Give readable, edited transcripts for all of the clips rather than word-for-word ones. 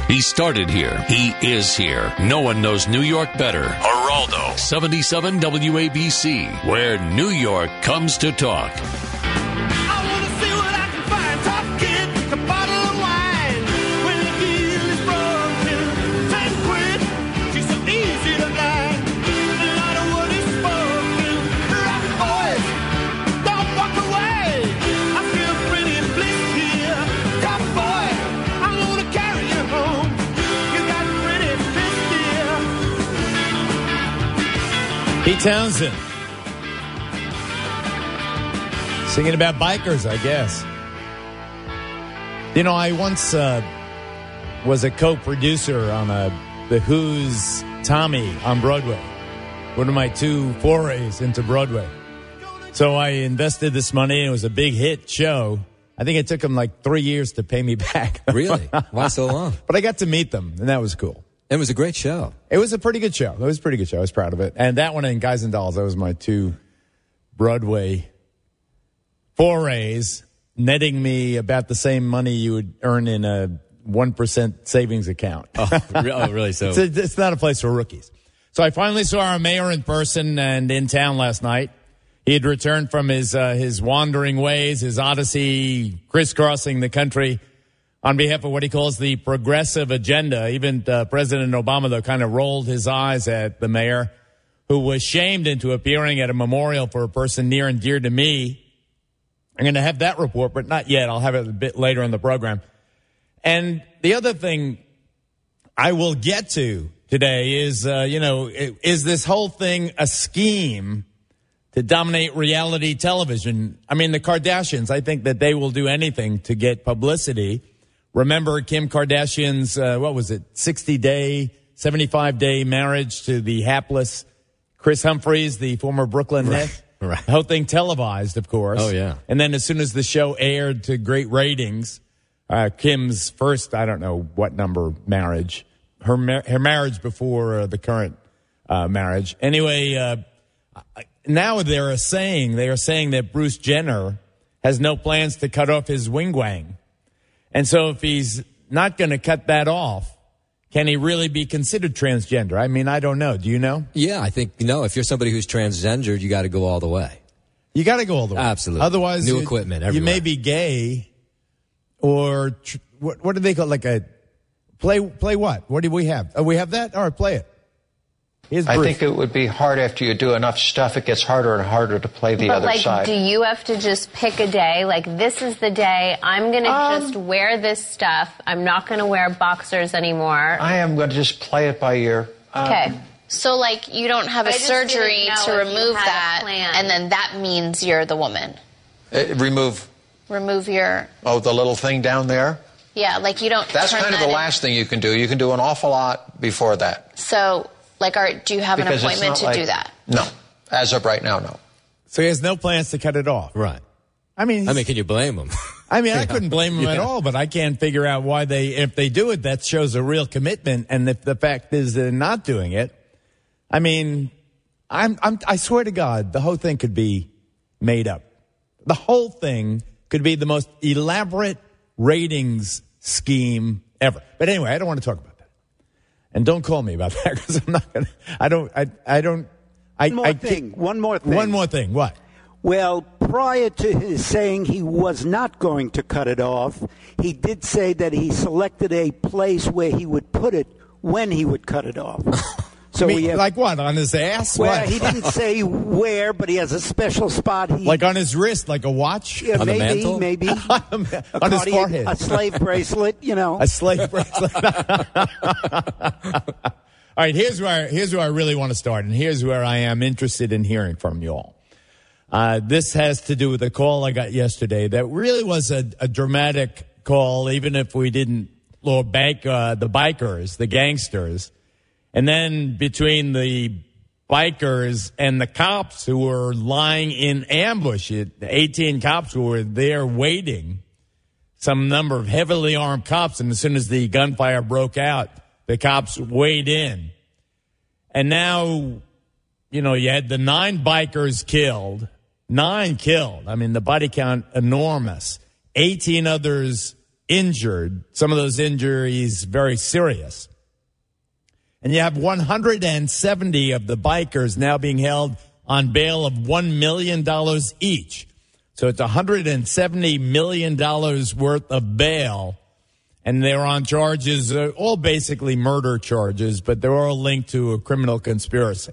He started here. He is here. No one knows New York better. Geraldo, 77 WABC, where New York comes to talk. I want to see what I can find. Tough kid, a bottle of wine. When the deal is broken, 10 quid. She's so easy to lie. A lot of what is spoken. Rock boys, don't walk away. I feel pretty blissed here. Tough boy, I'm gonna carry you home. You got pretty blissed here. Pete Townsend. Singing about bikers, I guess. You know, I once was a co-producer on The Who's Tommy on Broadway. One of my 2 forays into Broadway. So I invested this money, and it was a big hit show. I think it took them like 3 years to pay me back. Really? Why so long? But I got to meet them, and that was cool. It was a great show. It was a pretty good show. It was a pretty good show. I was proud of it. And that one and Guys and Dolls, that was my 2 Broadway forays, netting me about the same money you would earn in a 1% savings account. Oh, really? So It's not a place for rookies. So I finally saw our mayor in person and in town last night. He had returned from his wandering ways, his odyssey, crisscrossing the country on behalf of what he calls the progressive agenda. Even President Obama, though, kind of rolled his eyes at the mayor, who was shamed into appearing at a memorial for a person near and dear to me. I'm going to have that report, but not yet. I'll have it a bit later in the program. And the other thing I will get to today is, is this whole thing a scheme to dominate reality television? I mean, the Kardashians, I think that they will do anything to get publicity. Remember Kim Kardashian's, 60-day, 75-day marriage to the hapless Chris Humphries, the former Brooklyn Net? Right. The whole thing televised, of course. Oh, yeah. And then as soon as the show aired to great ratings, Kim's first, I don't know what number marriage, her marriage before the current marriage. Anyway, now they are saying that Bruce Jenner has no plans to cut off his wing-wang. And so if he's not going to cut that off, can he really be considered transgender? I mean, I don't know. Do you know? Yeah, I think, if you're somebody who's transgendered, you got to go all the way. You got to go all the way. Absolutely. Otherwise, new equipment everywhere. You may be gay or what do they call like a play what? What do we have? Oh, we have that? All right, play it. I think it would be hard after you do enough stuff. It gets harder and harder to play the other side. Do you have to just pick a day? Like, this is the day I'm going to just wear this stuff. I'm not going to wear boxers anymore. I am going to just play it by ear. Okay. So, you don't have a surgery to remove that, and then that means you're the woman. Remove your... Oh, the little thing down there? Yeah, you don't... That's kind of the last thing you can do. You can do an awful lot before that. So... do you have an appointment to do that? No. As of right now, no. So he has no plans to cut it off. Right. I mean, can you blame him? I mean, I couldn't blame him at all, but I can't figure out why if they do it, that shows a real commitment. And if the fact is they're not doing it, I mean, I swear to God, the whole thing could be made up. The whole thing could be the most elaborate ratings scheme ever. But anyway, I don't want to talk about that. And don't call me about that because I'm not going to, One more thing. One more thing. What? Well, prior to his saying he was not going to cut it off, he did say that he selected a place where he would put it when he would cut it off. So like what? On his ass? Well, what? He didn't say where, but he has a special spot. Like on his wrist, like a watch? Yeah, on the mantle? Maybe. On his forehead. A slave bracelet, A slave bracelet. All right, here's where I really want to start, and here's where I am interested in hearing from you all. This has to do with a call I got yesterday that really was a dramatic call, even if we didn't bank the bikers, the gangsters. And then between the bikers and the cops who were lying in ambush, the 18 cops who were there waiting, some number of heavily armed cops, and as soon as the gunfire broke out, the cops weighed in. And now, you had the 9 bikers killed. 9 killed. I mean, the body count enormous. 18 others injured, some of those injuries very serious. And you have 170 of the bikers now being held on bail of $1 million each. So it's $170 million worth of bail. And they're on charges, all basically murder charges, but they're all linked to a criminal conspiracy.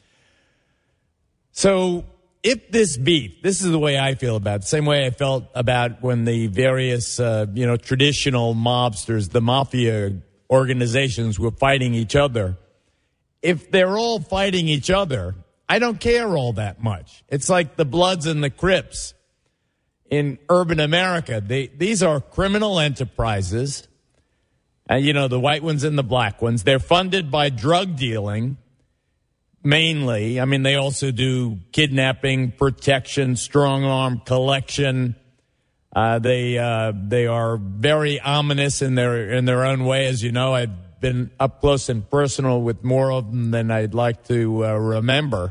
So if this beef, this is the way I feel about it, the same way I felt about when the various, traditional mobsters, the mafia organizations were fighting each other. If they're all fighting each other, I don't care all that much. It's like the Bloods and the Crips in urban America. These are criminal enterprises. The white ones and the black ones. They're funded by drug dealing, mainly. I mean, they also do kidnapping, protection, strong arm collection. They are very ominous in their own way. As you know, I've been up close and personal with more of them than I'd like to remember.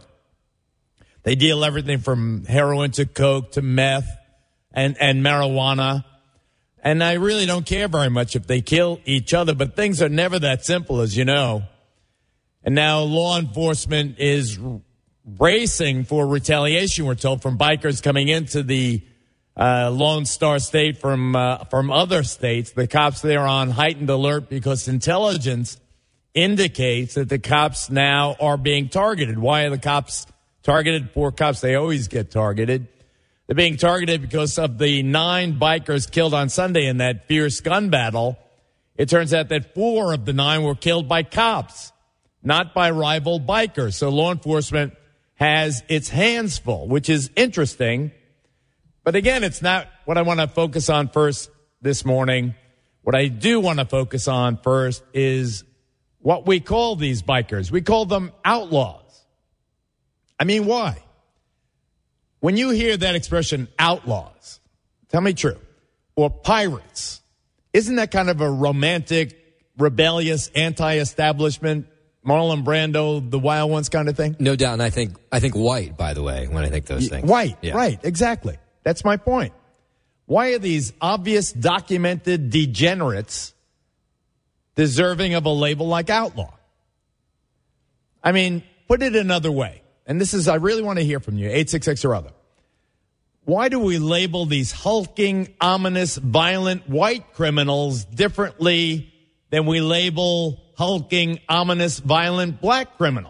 They deal everything from heroin to coke to meth and marijuana. And I really don't care very much if they kill each other, but things are never that simple, as you know. And now law enforcement is racing for retaliation, we're told, from bikers coming into the Lone Star State from other states. The cops there are on heightened alert because intelligence indicates that the cops now are being targeted. Why are the cops targeted? Poor cops, they always get targeted. They're being targeted because of the 9 bikers killed on Sunday in that fierce gun battle. It turns out that 4 of the 9 were killed by cops, not by rival bikers. So law enforcement has its hands full, which is interesting. But again, it's not what I want to focus on first this morning. What I do want to focus on first is what we call these bikers. We call them outlaws. I mean, why? When you hear that expression, outlaws, tell me true, or pirates, isn't that kind of a romantic, rebellious, anti-establishment, Marlon Brando, the Wild Ones kind of thing? No doubt, and I think white, by the way, when I think those things. White, yeah. Right, exactly. That's my point. Why are these obvious, documented degenerates deserving of a label like outlaw? I mean, put it another way. And this is, I really want to hear from you, 866 or other. Why do we label these hulking, ominous, violent white criminals differently than we label hulking, ominous, violent black criminals?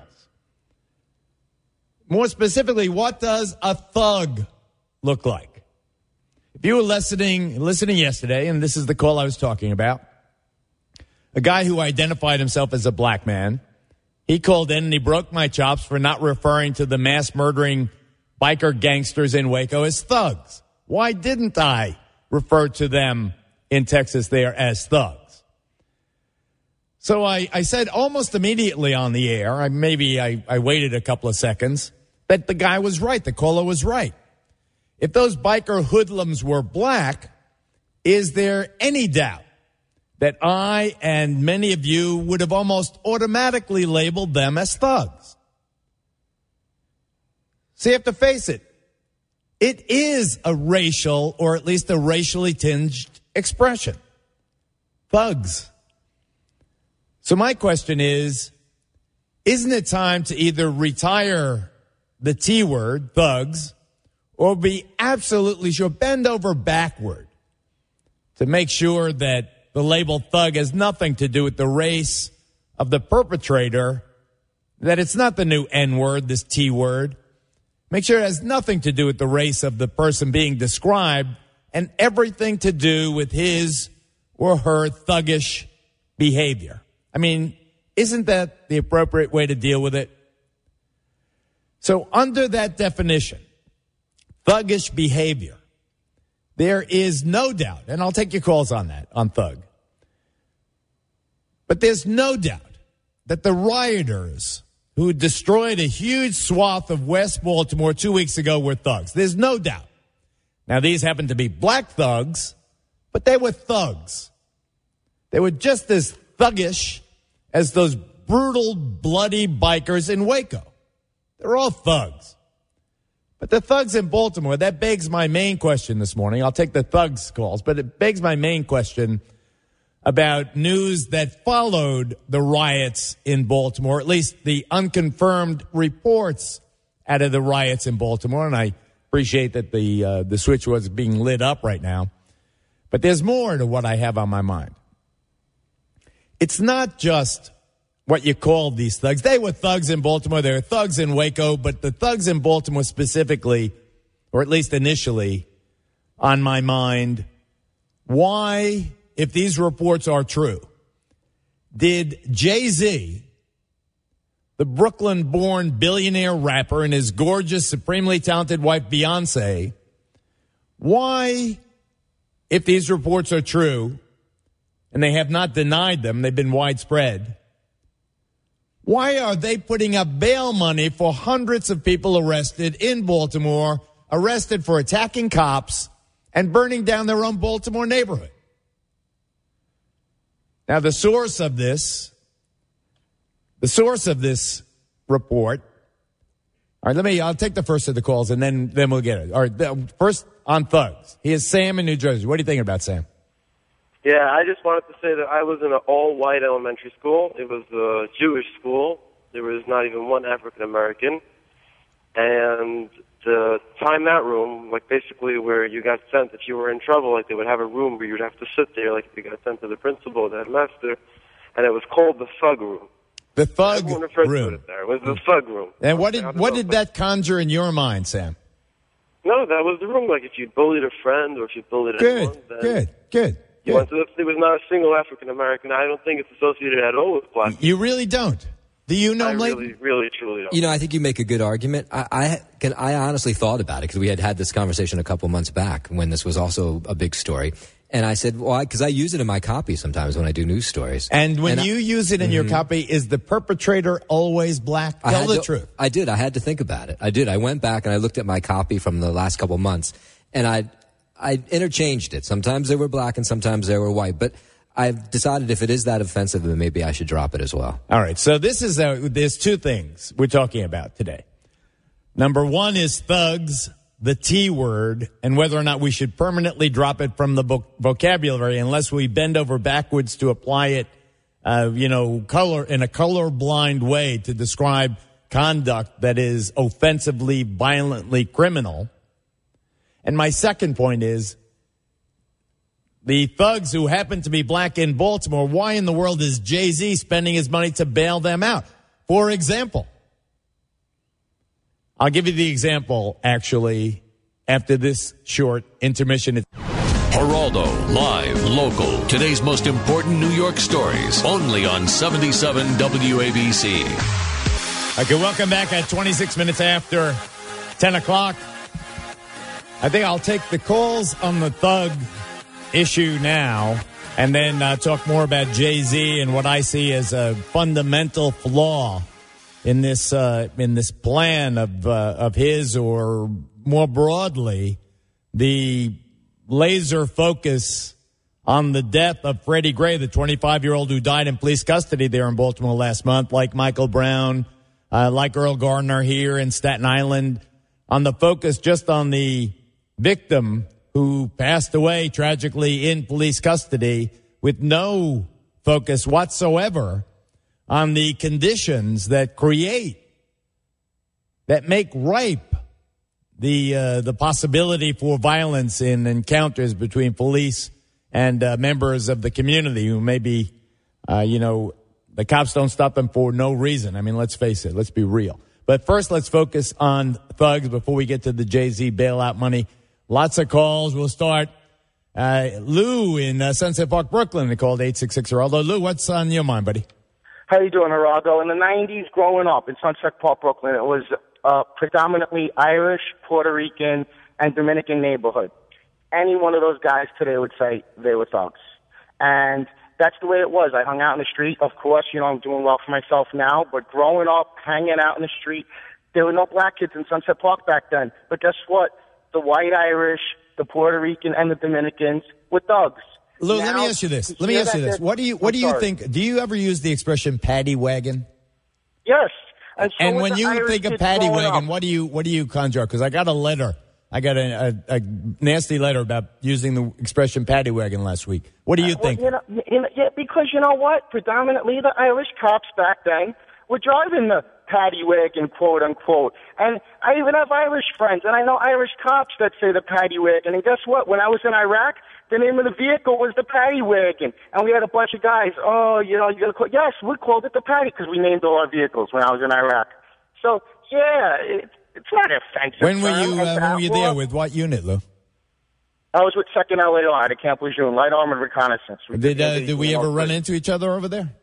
More specifically, what does a thug look like? If you were listening yesterday, and this is the call I was talking about, a guy who identified himself as a black man, he called in and he broke my chops for not referring to the mass murdering biker gangsters in Waco as thugs. Why didn't I refer to them in Texas there as thugs? So I said almost immediately on the air, I waited a couple of seconds, that the guy was right, the caller was right. If those biker hoodlums were black, is there any doubt that I and many of you would have almost automatically labeled them as thugs? So you have to face it. It is a racial, or at least a racially tinged expression. Thugs. So my question is, isn't it time to either retire the T word, thugs, or be absolutely sure, bend over backward to make sure that the label thug has nothing to do with the race of the perpetrator, that it's not the new N-word, this T word. Make sure it has nothing to do with the race of the person being described and everything to do with his or her thuggish behavior. I mean, isn't that the appropriate way to deal with it? So under that definition, thuggish behavior, there is no doubt, and I'll take your calls on that, on thug, but there's no doubt that the rioters who destroyed a huge swath of West Baltimore 2 weeks ago were thugs. There's no doubt. Now, these happen to be black thugs, but they were thugs. They were just as thuggish as those brutal, bloody bikers in Waco. They're all thugs. But the thugs in Baltimore, that begs my main question this morning. I'll take the thugs calls, but it begs my main question about news that followed the riots in Baltimore, at least the unconfirmed reports out of the riots in Baltimore. And I appreciate that the switch was being lit up right now. But there's more to what I have on my mind. It's not just what you call these thugs. They were thugs in Baltimore. They were thugs in Waco. But the thugs in Baltimore specifically, or at least initially, on my mind, why, if these reports are true, did Jay-Z, the Brooklyn-born billionaire rapper, and his gorgeous, supremely talented wife, Beyonce, why, if these reports are true, and they have not denied them, they've been widespread, why are they putting up bail money for hundreds of people arrested in Baltimore, arrested for attacking cops and burning down their own Baltimore neighborhood? Now, the source of this report. All right, I'll take the first of the calls and then we'll get it. All right, first on thugs. Here's Sam in New Jersey. What are you thinking about, Sam? Yeah, I just wanted to say that I was in an all-white elementary school. It was a Jewish school. There was not even one African-American. And the timeout room, like basically where you got sent if you were in trouble, like they would have a room where you'd have to sit there, like if you got sent to the principal, the headmaster, and it was called the thug room. The thug Everyone referred room. to it there. It was the thug room. And what did that conjure in your mind, Sam? No, that was the room. Like if you bullied a friend or if you bullied anyone, then Good. You went to there was not a single African American. I don't think it's associated at all with black. You really don't. Do you know, I really, truly don't. You know, I think you make a good argument. I honestly thought about it because we had this conversation a couple months back when this was also a big story. And I said, well, because I use it in my copy sometimes when I do news stories. And when you use it in your copy, is the perpetrator always black? Tell the truth. I did. I had to think about it. I did. I went back and I looked at my copy from the last couple months, and I interchanged it. Sometimes they were black and sometimes they were white. But I've decided if it is that offensive, then maybe I should drop it as well. All right. So there's two things we're talking about today. Number one is thugs, the T word, and whether or not we should permanently drop it from the vocabulary unless we bend over backwards to apply it, in a colorblind way to describe conduct that is offensively, violently criminal. And my second point is the thugs who happen to be black in Baltimore, why in the world is Jay-Z spending his money to bail them out? For example, I'll give you the example, actually, after this short intermission. Geraldo, live, local. Today's most important New York stories, only on 77 WABC. Okay, welcome back at 26 minutes after 10 o'clock. I think I'll take the calls on the thug issue now and then talk more about Jay-Z and what I see as a fundamental flaw in this plan of his, or more broadly, the laser focus on the death of Freddie Gray, the 25-year-old who died in police custody there in Baltimore last month, like Michael Brown, like Earl Gardner here in Staten Island, on the focus just on the victim who passed away tragically in police custody, with no focus whatsoever on the conditions that make ripe the possibility for violence in encounters between police and members of the community who maybe, the cops don't stop them for no reason. I mean, let's face it. Let's be real. But first, let's focus on thugs before we get to the Jay-Z bailout money. Lots of calls. We'll start. Lou in Sunset Park, Brooklyn. They called 866 Geraldo. Lou, what's on your mind, buddy? How you doing, Geraldo? In the 90s, growing up in Sunset Park, Brooklyn, it was predominantly Irish, Puerto Rican, and Dominican neighborhood. Any one of those guys today would say they were thugs. And that's the way it was. I hung out in the street. Of course, I'm doing well for myself now. But growing up, hanging out in the street, there were no black kids in Sunset Park back then. But guess what? The white Irish, the Puerto Rican, and the Dominicans were thugs. Lou, let me ask you this. What do you think? Do you ever use the expression paddy wagon? Yes. And when you think of paddy wagon, what do you conjure up? Because I got a letter. I got a nasty letter about using the expression paddy wagon last week. What do you think? Because you know what? Predominantly the Irish cops back then were driving the paddy wagon, quote unquote. And I even have Irish friends, and I know Irish cops that say the paddy wagon. And guess what? When I was in Iraq, the name of the vehicle was the paddy wagon. And we had a bunch of guys, you're going to call. Yes, we called it the paddy because we named all our vehicles when I was in Iraq. So, yeah, it's not offensive. When were you there? With what unit, Lou? I was with 2nd LAR at Camp Lejeune, Light Armored Reconnaissance. Did we ever run into each other over there?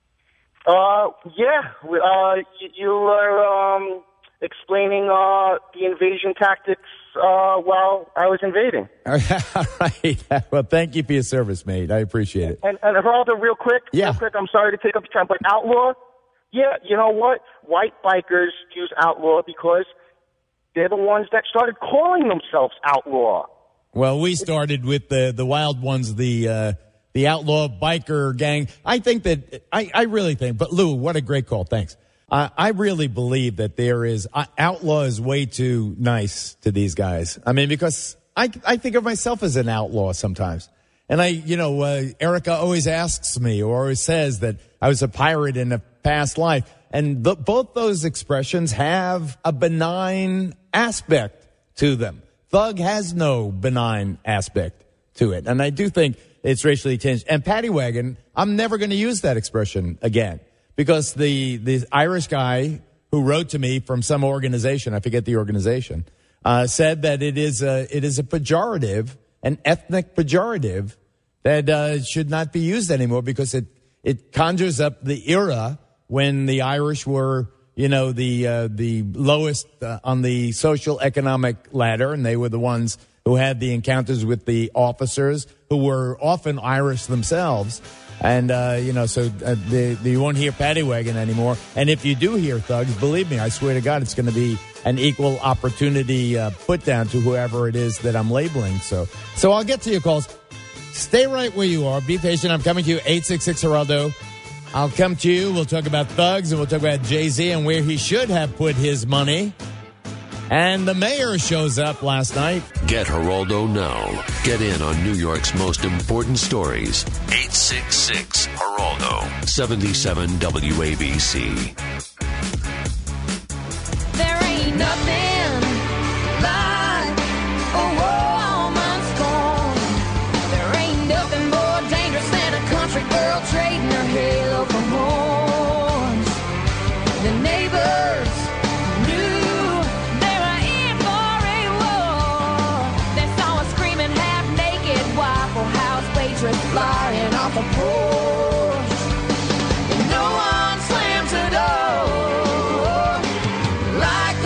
Yeah. You were explaining the invasion tactics while I was invading. All right. Well, thank you for your service, mate. I appreciate it. And Geraldo, real quick, I'm sorry to take up your time, but outlaw, yeah, you know what? White bikers use outlaw because they're the ones that started calling themselves outlaw. Well, we started with the wild ones, the outlaw biker gang. I think that, I really think, but Lou, what a great call. Thanks. I really believe that there is, outlaw is way too nice to these guys. I mean, because I think of myself as an outlaw sometimes. And Erica always asks me or always says that I was a pirate in a past life. And both those expressions have a benign aspect to them. Thug has no benign aspect to it. And I do think it's racially tinged. And paddy wagon, I'm never going to use that expression again. Because the Irish guy who wrote to me from some organization, I forget the organization, said that it is a pejorative, an ethnic pejorative that should not be used anymore because it conjures up the era when the Irish were, the lowest on the social economic ladder, and they were the ones who had the encounters with the officers who were often Irish themselves. And, you won't hear paddy wagon anymore. And if you do hear thugs, believe me, I swear to God, it's going to be an equal opportunity put down to whoever it is that I'm labeling. So I'll get to your calls. Stay right where you are. Be patient. I'm coming to you, 866 Geraldo. I'll come to you. We'll talk about thugs, and we'll talk about Jay-Z and where he should have put his money. And the mayor shows up last night. Get Geraldo now. Get in on New York's most important stories. 866 Geraldo. 77 WABC. There ain't nothing like a woman's scorn. There ain't nothing more dangerous than a country girl trading her halo for horns. The neighbors knew they were in for a war. They saw a screaming half-naked Waffle House waitress flying off a porch. And no one slams the door like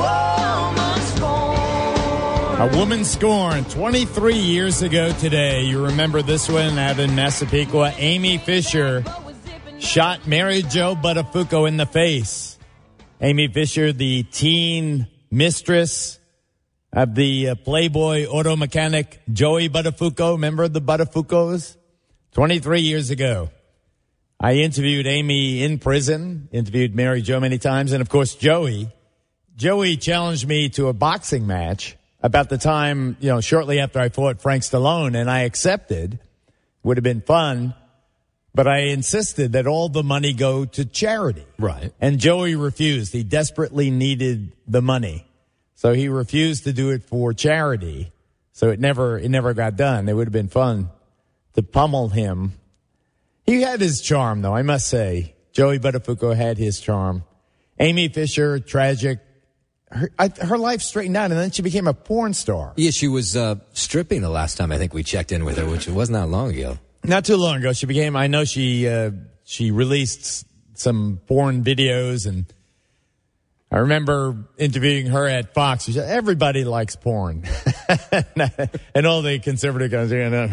a woman scorned. A woman scorned 23 years ago today. You remember this one out in Massapequa. Amy Fisher shot Mary Jo Buttafuoco in the face. Amy Fisher, the teen mistress of the Playboy auto mechanic Joey Buttafuoco. Remember the Buttafuocos? 23 years ago. I interviewed Amy in prison, interviewed Mary Jo many times, and of course Joey challenged me to a boxing match about the time, shortly after I fought Frank Stallone, and I accepted. Would have been fun, but I insisted that all the money go to charity. Right. And Joey refused. He desperately needed the money. So he refused to do it for charity. So it never got done. It would have been fun to pummel him. He had his charm, though, I must say. Joey Buttafuoco had his charm. Amy Fisher, tragic. Her life straightened out, and then she became a porn star. Yeah, she was stripping the last time I think we checked in with her, which wasn't that long ago. Not too long ago. I know she released some porn videos, and I remember interviewing her at Fox. She said, everybody likes porn. And all the conservative guys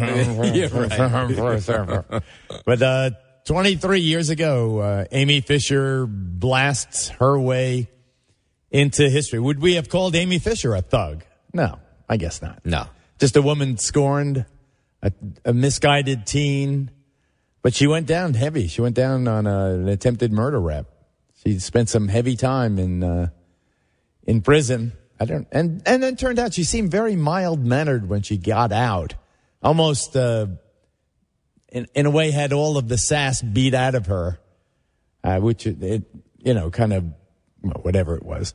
are right. But 23 years ago, Amy Fisher blasts her way into history. Would we have called Amy Fisher a thug? No, I guess not. No. Just a woman scorned, a misguided teen. But she went down heavy. She went down on an attempted murder rap. She spent some heavy time in prison. And then it turned out she seemed very mild-mannered when she got out. Almost, in a way, had all of the sass beat out of her, which, kind of, whatever it was.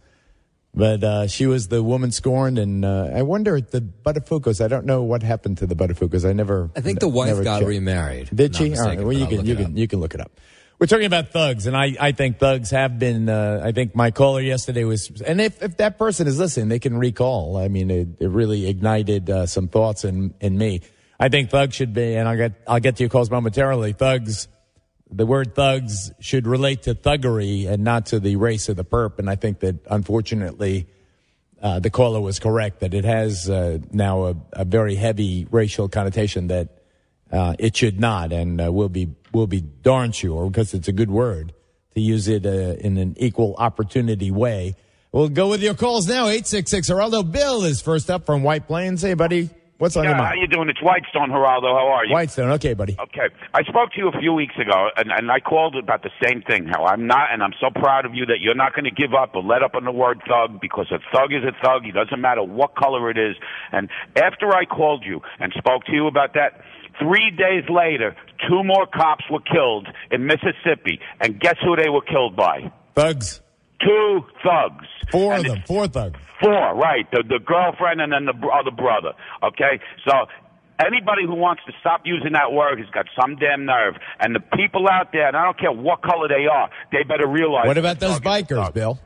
But she was the woman scorned, and I wonder at the Buttafuoco's. I don't know what happened to the Buttafuoco's. I think the wife got remarried. Did she? All right. Well, you can look it up. We're talking about thugs, and I think thugs have been. I think my caller yesterday was, and if that person is listening, they can recall. I mean, it really ignited some thoughts in me. I think thugs should be, and I'll get to your calls momentarily. Thugs. The word thugs should relate to thuggery and not to the race of the perp. And I think that, unfortunately, the caller was correct that it has now a very heavy racial connotation that it should not. And we'll be darn sure, because it's a good word, to use it in an equal opportunity way. We'll go with your calls now. 866 Geraldo. Bill is first up from White Plains. Hey, buddy. What's on your mind? How you doing? It's Whitestone, Geraldo. How are you? Whitestone. Okay, buddy. Okay. I spoke to you a few weeks ago, and I called about the same thing, how I'm not, and I'm so proud of you that you're not going to give up or let up on the word thug, because a thug is a thug. It doesn't matter what color it is. And after I called you and spoke to you about that, 3 days later, 2 more cops were killed in Mississippi. And guess who they were killed by? Thugs. 2 thugs. 4 of them. 4 thugs. 4, right. The girlfriend and then the other brother. Okay? So anybody who wants to stop using that word has got some damn nerve. And the people out there, and I don't care what color they are, they better realize. What about those bikers, Bill?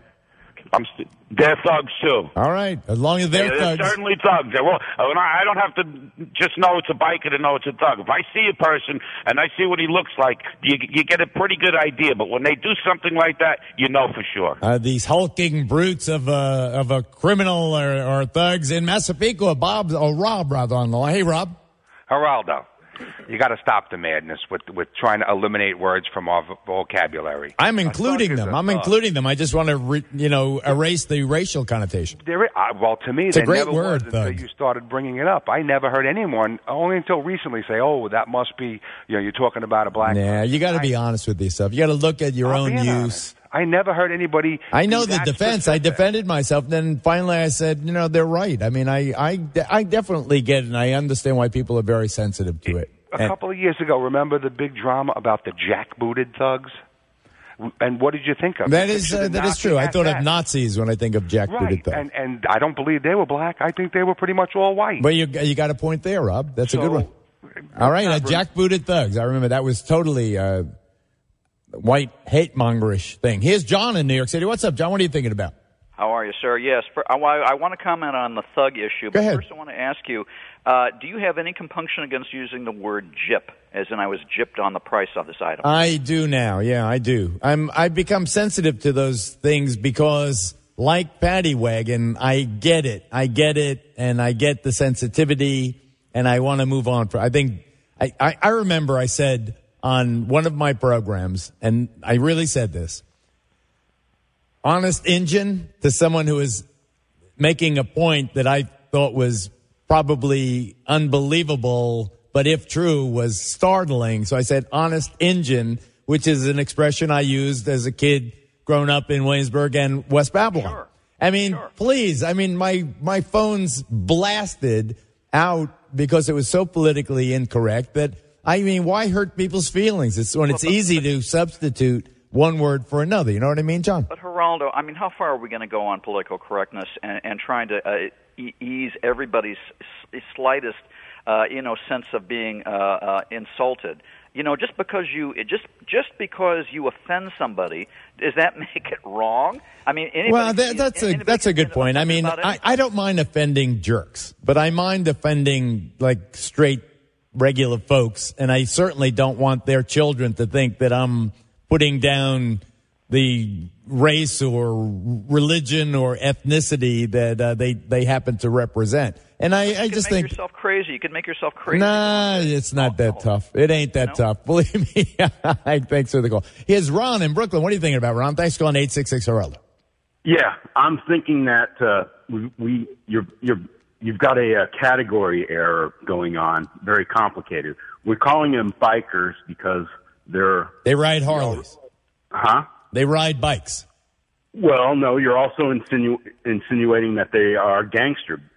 They're thugs, too. All right. As long as they're thugs. They're certainly thugs. Well, I don't have to just know it's a biker to know it's a thug. If I see a person and I see what he looks like, you get a pretty good idea. But when they do something like that, you know for sure. These hulking brutes of a criminal or thugs in Massapequa. Rob, rather, on the line. Hey, Rob. Geraldo, you got to stop the madness with trying to eliminate words from our vocabulary. I'm including them. I just want to, erase the racial connotation. Well, to me, it's a great never word, was until you started bringing it up. I never heard anyone, only until recently, say, "Oh, that must be," you're talking about a black. Yeah, you got to be honest with yourself. You got to look at your own use. Honest. I never heard anybody. I know the defense. I defended myself. Then finally I said, they're right. I mean, I definitely get it, and I understand why people are very sensitive to it. A couple of years ago, remember the big drama about the jackbooted thugs? And what did you think of? That is true. I thought of Nazis when I think of jackbooted thugs. And I don't believe they were black. I think they were pretty much all white. But you got a point there, Rob. That's a good one. All right, jackbooted thugs. I remember that was totally white hate-mongerish thing. Here's John in New York City. What's up, John? What are you thinking about? How are you, sir? Yes, I want to comment on the thug issue, but first I want to ask you, do you have any compunction against using the word gyp, as in I was gypped on the price of this item? I do now, yeah, I do. I've become sensitive to those things because, like Paddy Wagon, I get it, and I get the sensitivity, and I want to move on. I remember I said on one of my programs, and I really said this, honest Injun, to someone who is making a point that I thought was probably unbelievable, but if true, was startling. So I said honest Injun, which is an expression I used as a kid growing up in Williamsburg and West Babylon. Sure. I mean, please, my phone's blasted out because it was so politically incorrect that, why hurt people's feelings? It's easy to substitute one word for another. You know what I mean, John? But Geraldo, how far are we going to go on political correctness and trying to ease everybody's slightest, sense of being insulted? Just because you offend somebody, does that make it wrong? That's a good point. I don't mind offending jerks, but I mind offending like straight regular folks, and I certainly don't want their children to think that I'm putting down the race or religion or ethnicity that they happen to represent. And I just think yourself crazy. You could make yourself crazy. Nah, it's not that tough. It ain't that tough. Believe me. Thanks for the call. Here's Ron in Brooklyn. What are you thinking about, Ron? Thanks for calling 866 Geraldo. Yeah, I'm thinking that you've got a category error going on, very complicated. We're calling them bikers because they ride Harleys. They ride bikes. Well, no, you're also insinuating that they are gang.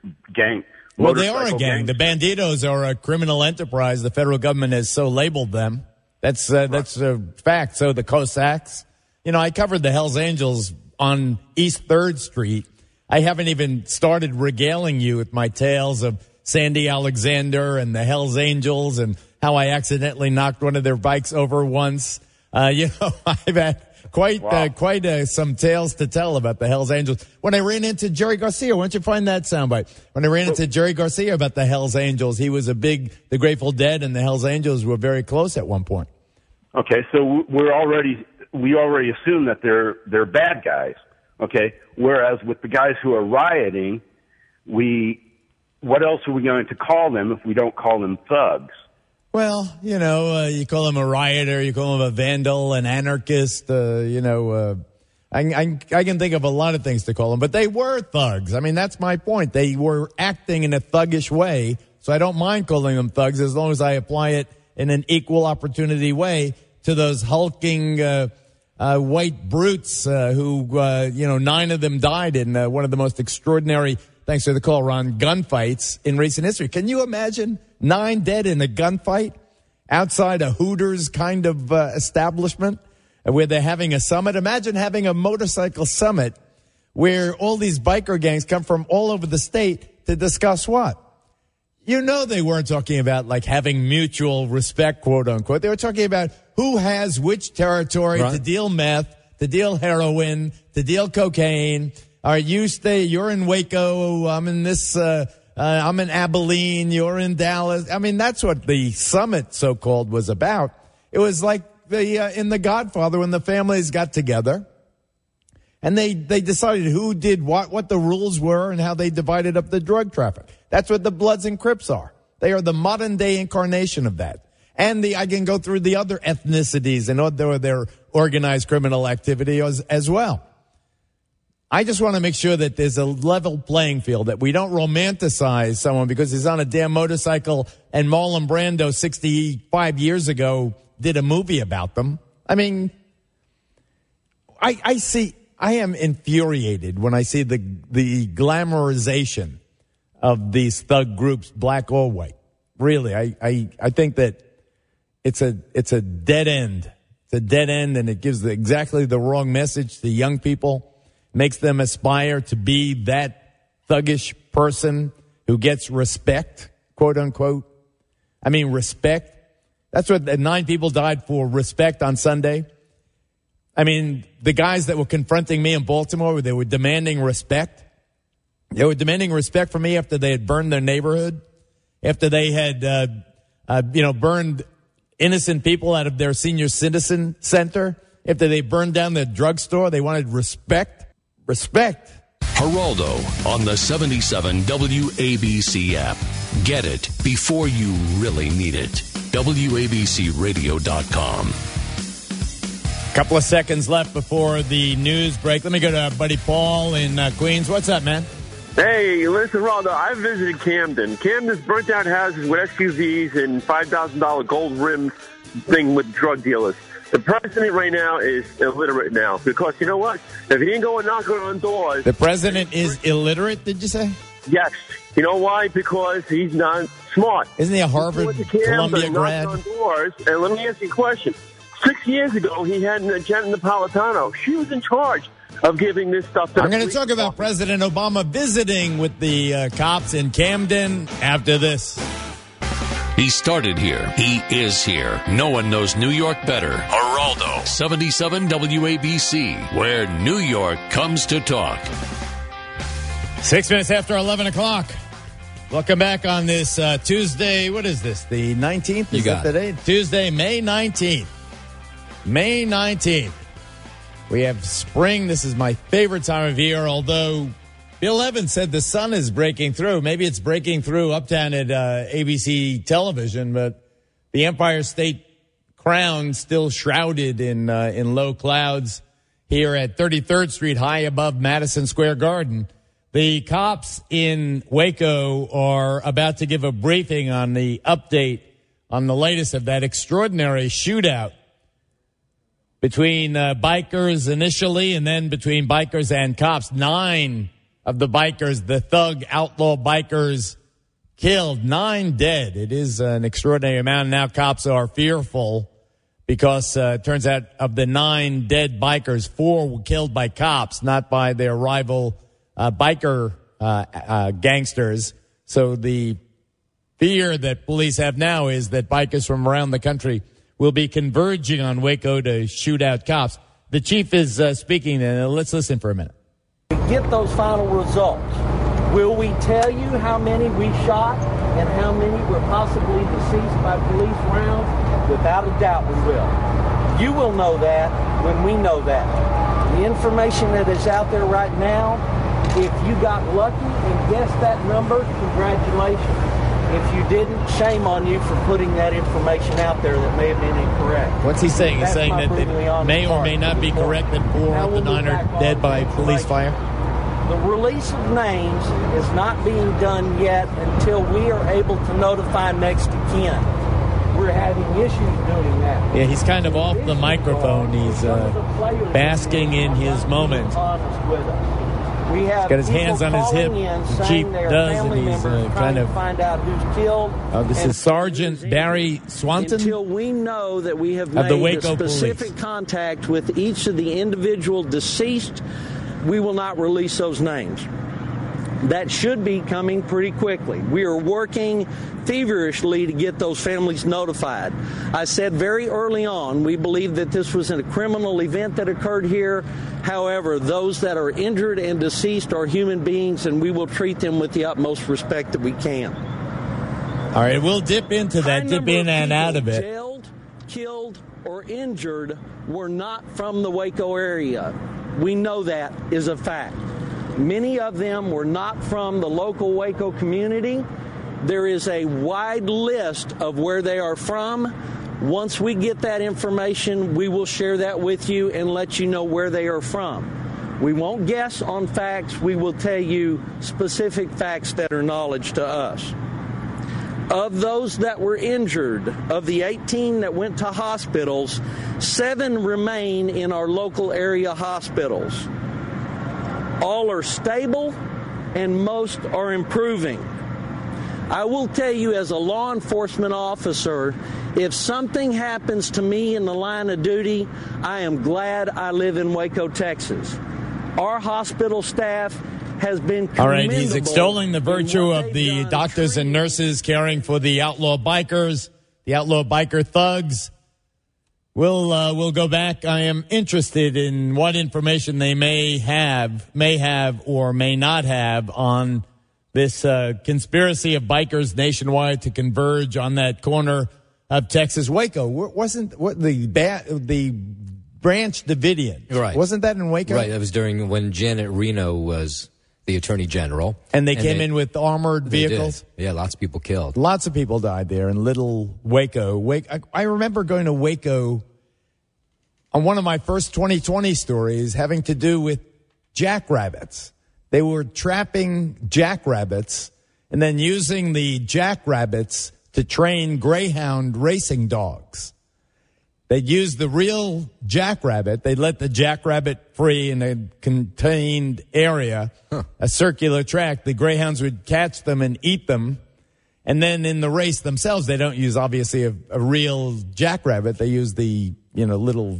Well, they are a gang. The Bandidos are a criminal enterprise. The federal government has so labeled them. That's a fact. So the Cossacks. I covered the Hells Angels on East 3rd Street. I haven't even started regaling you with my tales of Sandy Alexander and the Hells Angels and how I accidentally knocked one of their bikes over once. I've had quite some tales to tell about the Hells Angels. When I ran into Jerry Garcia, why don't you find that soundbite? When I ran into Jerry Garcia about the Hells Angels, he was the Grateful Dead and the Hells Angels were very close at one point. Okay, so we already assume that they're bad guys. Okay, whereas with the guys who are rioting, what else are we going to call them if we don't call them thugs? Well, you call him a rioter, you call him a vandal, an anarchist, I can think of a lot of things to call them, but they were thugs. I mean, that's my point. They were acting in a thuggish way, so I don't mind calling them thugs as long as I apply it in an equal opportunity way to those hulking, white brutes, who 9 of them died in one of the most extraordinary, thanks for the call, Ron, gunfights in recent history. Can you imagine 9 dead in a gunfight outside a Hooters kind of establishment where they're having a summit? Imagine having a motorcycle summit where all these biker gangs come from all over the state to discuss what? They weren't talking about like having mutual respect, quote unquote. They were talking about who has which territory to deal meth, to deal heroin, to deal cocaine. All right, you're in Waco. I'm in I'm in Abilene. You're in Dallas. I mean, that's what the summit, so-called, was about. It was like in The Godfather when the families got together and they decided who did what the rules were and how they divided up the drug traffic. That's what the Bloods and Crips are. They are the modern day incarnation of that. And I can go through the other ethnicities and their organized criminal activity as well. I just want to make sure that there's a level playing field, that we don't romanticize someone because he's on a damn motorcycle and Marlon Brando 65 years ago did a movie about them. I mean, I am infuriated when I see the glamorization of these thug groups, black or white. Really, I think that it's a dead end. It's a dead end, and it gives exactly the wrong message to young people. Makes them aspire to be that thuggish person who gets respect, quote unquote. I mean, respect. That's what 9 people died for, respect on Sunday. I mean, the guys that were confronting me in Baltimore, they were demanding respect. They were demanding respect from me after they had burned their neighborhood, after they had, burned innocent people out of their senior citizen center, after they burned down their drugstore. They wanted respect. Respect. Geraldo on the 77 WABC app. Get it before you really need it. WABCRadio.com. Couple of seconds left before the news break. Let me go to our buddy Paul in Queens. What's up, man? Hey, listen, Geraldo, I visited Camden. Camden's burnt out houses with SUVs and $5,000 gold rim thing with drug dealers. The president right now is illiterate now because you know what? If he didn't go and knock on doors... The president is illiterate, did you say? Yes. You know why? Because he's not smart. Isn't he a Harvard, Columbia grad? On doors, and let me ask you a question. 6 years ago, he had Janet Napolitano. She was in charge of giving this stuff to I'm going to talk about President Obama visiting with the cops in Camden after this. He started here. He is here. No one knows New York better. Geraldo, 77 WABC, where New York comes to talk. 6 minutes after 11 o'clock. Welcome back on this Tuesday. What is this? The 19th? You got today? Tuesday, May 19th. May 19th. We have spring. This is my favorite time of year, although Bill Evans said the sun is breaking through. Maybe it's breaking through uptown at ABC television, but the Empire State Crown still shrouded in low clouds here at 33rd Street, high above Madison Square Garden. The cops in Waco are about to give a briefing on the update on the latest of that extraordinary shootout between bikers initially and then between bikers and cops. 9 of the bikers, the thug outlaw bikers, killed. 9 dead. It is an extraordinary amount. Now cops are fearful because it turns out of the 9 dead bikers, 4 were killed by cops, not by their rival biker gangsters. So the fear that police have now is that bikers from around the country will be converging on Waco to shoot out cops. The chief is speaking, and let's listen for a minute. Get those final results. Will we tell you how many we shot and how many were possibly deceased by police rounds? Without a doubt we will. You will know that when we know that. The information that is out there right now, if you got lucky and guessed that number, congratulations. If you didn't, shame on you for putting that information out there that may have been incorrect. What's he saying? He's saying that it may or may not be correct that 4 of the 9 are dead by police fire? The release of names is not being done yet until we are able to notify next of kin. We're having issues doing that. Yeah, he's kind of off the microphone. He's basking in his moment. We have he's got his hands on his hip. The chief does, and he's kind of find out who's killed. This is Sergeant Barry Swanson. Until we know that we have of the made Waco a specific Police. Contact with each of the individual deceased, we will not release those names. That should be coming pretty quickly. We are working feverishly to get those families notified. I said very early on, we believe that this was a criminal event that occurred here. However, those that are injured and deceased are human beings, and we will treat them with the utmost respect that we can. All right, we'll dip into that, dip in and out of it. Jailed, killed, or injured were not from the Waco area. We know that is a fact. Many of them were not from the local Waco community. There is a wide list of where they are from. Once we get that information, we will share that with you and let you know where they are from. We won't guess on facts. We will tell you specific facts that are knowledge to us. Of those that were injured, of the 18 that went to hospitals, 7 remain in our local area hospitals. All are stable, and most are improving. I will tell you, as a law enforcement officer, if something happens to me in the line of duty, I am glad I live in Waco, Texas. Our hospital staff has been commendable. All right, he's extolling the virtue of the doctors and nurses caring for the outlaw bikers, the outlaw biker thugs. We'll go back. I am interested in what information they may have or may not have on this conspiracy of bikers nationwide to converge on that corner of Texas. Waco wasn't what the Branch Davidian, right? Wasn't that in Waco? Right. That was during when Janet Reno was the Attorney General, and they came in with armored vehicles. Yeah, lots of people killed. Lots of people died there in Little Waco. I remember going to Waco on one of my first 2020 stories having to do with jackrabbits. They were trapping jackrabbits and then using the jackrabbits to train greyhound racing dogs. They'd use the real jackrabbit. They'd let the jackrabbit free in a contained area, a circular track. The greyhounds would catch them and eat them. And then in the race themselves, they don't use, obviously, a real jackrabbit. They use the, little,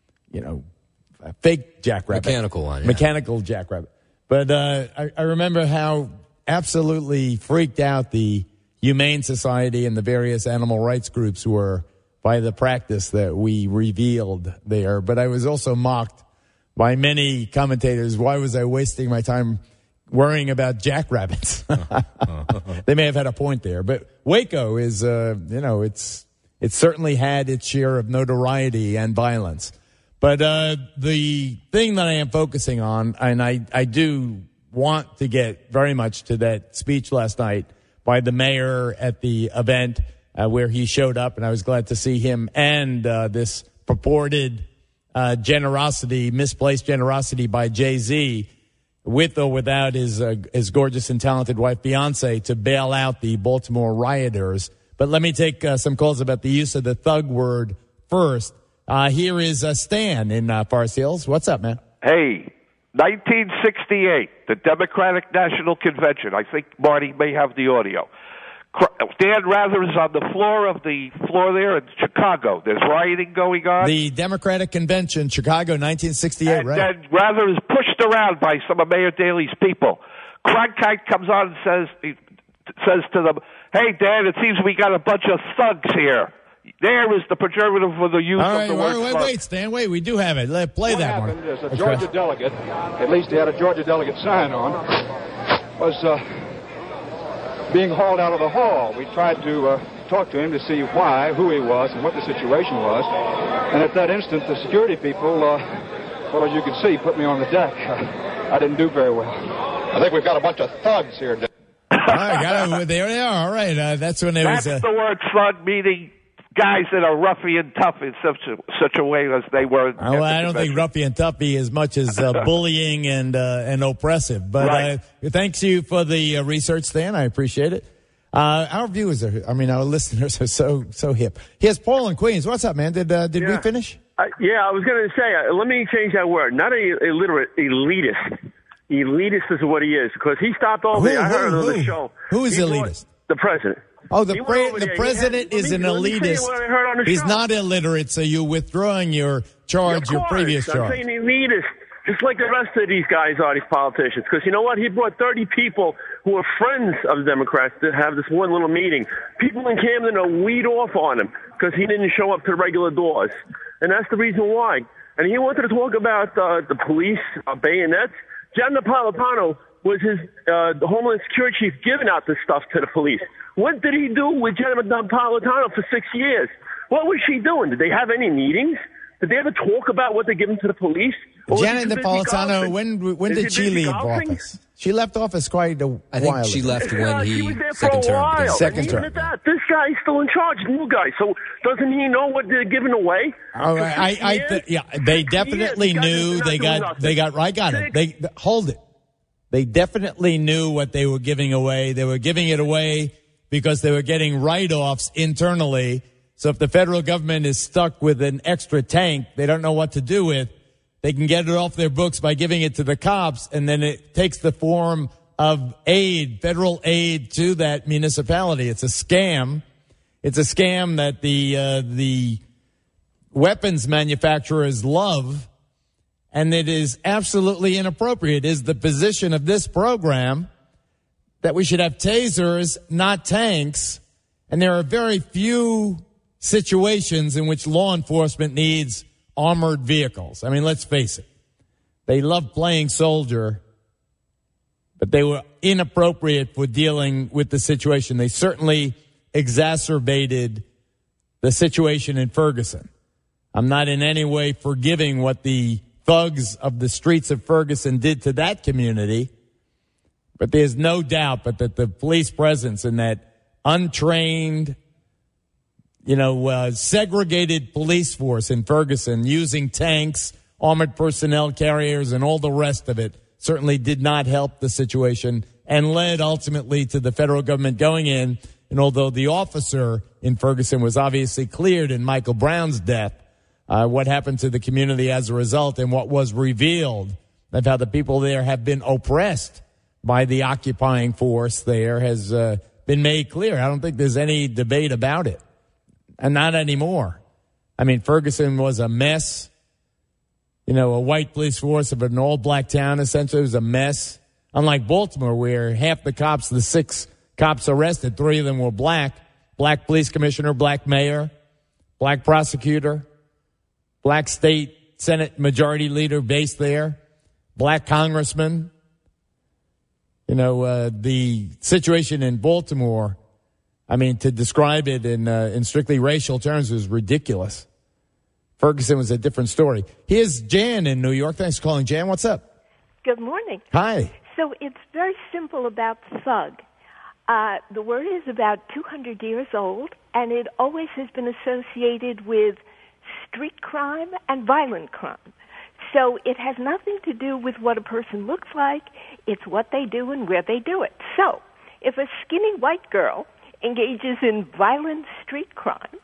fake jackrabbit. Mechanical one. Yeah. Mechanical jackrabbit. But I remember how absolutely freaked out the Humane Society and the various animal rights groups were by the practice that we revealed there. But I was also mocked by many commentators. Why was I wasting my time worrying about jackrabbits? They may have had a point there. But Waco is, it's certainly had its share of notoriety and violence. But the thing that I am focusing on, and I do want to get very much to that speech last night by the mayor at the event where he showed up, and I was glad to see him and this purported misplaced generosity by Jay-Z, with or without his gorgeous and talented wife, Beyonce, to bail out the Baltimore rioters. But let me take some calls about the use of the thug word first. Here is Stan in Forest Hills. What's up, man? Hey, 1968, the Democratic National Convention. I think Marty may have the audio. Dan Rather is on the floor there in Chicago. There's rioting going on. The Democratic Convention, Chicago, 1968, and right? then Rather is pushed around by some of Mayor Daley's people. Cronkite comes on and says to them, "Hey, Dan, it seems we got a bunch of thugs here." There is the pejorative for the use of the word thug. Wait, Stan, wait. We do have it. Play that one. What happened is a Georgia delegate, at least he had a Georgia delegate sign on, was being hauled out of the hall. We tried to talk to him to see why, who he was, and what the situation was. And at that instant, the security people, well, as you can see, put me on the deck. I didn't do very well. I think we've got a bunch of thugs here. There they are. All right. That's when it was. That's the word thug, meaning guys that are roughy and tough in such a way as they were. Well, I don't think roughy and toughy as much as bullying and oppressive. But right. Thanks you for the research, Stan. I appreciate it. Our viewers our listeners are so hip. Here's Paul in Queens. What's up, man? Did we finish? Yeah, I was going to say, let me change that word. Not illiterate, elitist. Elitist is what he is, because he stopped over there. I heard on the show. Who is elitist? The president. Oh, the president is an elitist. He's not illiterate, so you're withdrawing your charge, your previous charge. I'm saying elitist, just like the rest of these guys are, these politicians. Because you know what? He brought 30 people who are friends of the Democrats to have this one little meeting. People in Camden are weed off on him because he didn't show up to the regular doors. And that's the reason why. And he wanted to talk about the police, bayonets. John Napolitano was the Homeland Security chief giving out this stuff to the police. What did he do with Jenna Napolitano for 6 years? What was she doing? Did they have any meetings? Did they ever talk about what they're giving to the police? Janet Napolitano, when did she leave office? She left office quite a while. I think she left when he was there second for a term. while. Second term. Even at that, this guy's still in charge, the new guy. So doesn't he know what they're giving away? All right, they definitely knew. They got it. Hold it. They definitely knew what they were giving away. They were giving it away because they were getting write-offs internally. So if the federal government is stuck with an extra tank they don't know what to do with, they can get it off their books by giving it to the cops, and then it takes the form of aid, federal aid to that municipality. It's a scam. It's a scam that the weapons manufacturers love, and it is absolutely inappropriate. It is the position of this program that we should have tasers, not tanks, and there are very few situations in which law enforcement needs armored vehicles. I mean, let's face it. They love playing soldier, but they were inappropriate for dealing with the situation. They certainly exacerbated the situation in Ferguson. I'm not in any way forgiving what the thugs of the streets of Ferguson did to that community, but there's no doubt but that the police presence in that untrained, segregated police force in Ferguson using tanks, armored personnel carriers, and all the rest of it certainly did not help the situation and led ultimately to the federal government going in. And although the officer in Ferguson was obviously cleared in Michael Brown's death, what happened to the community as a result and what was revealed of how the people there have been oppressed by the occupying force there has been made clear. I don't think there's any debate about it. And not anymore. I mean, Ferguson was a mess. A white police force of an all-black town, essentially, was a mess. Unlike Baltimore, where half the cops, the 6 cops arrested, 3 of them were black. Black police commissioner, black mayor, black prosecutor, black state Senate majority leader based there, black congressman. The situation in Baltimore, I mean, to describe it in strictly racial terms was ridiculous. Ferguson was a different story. Here's Jan in New York. Thanks for calling, Jan. What's up? Good morning. Hi. So it's very simple about thug. The word is about 200 years old, and it always has been associated with street crime and violent crime. So it has nothing to do with what a person looks like. It's what they do and where they do it. So if a skinny white girl engages in violent street crime,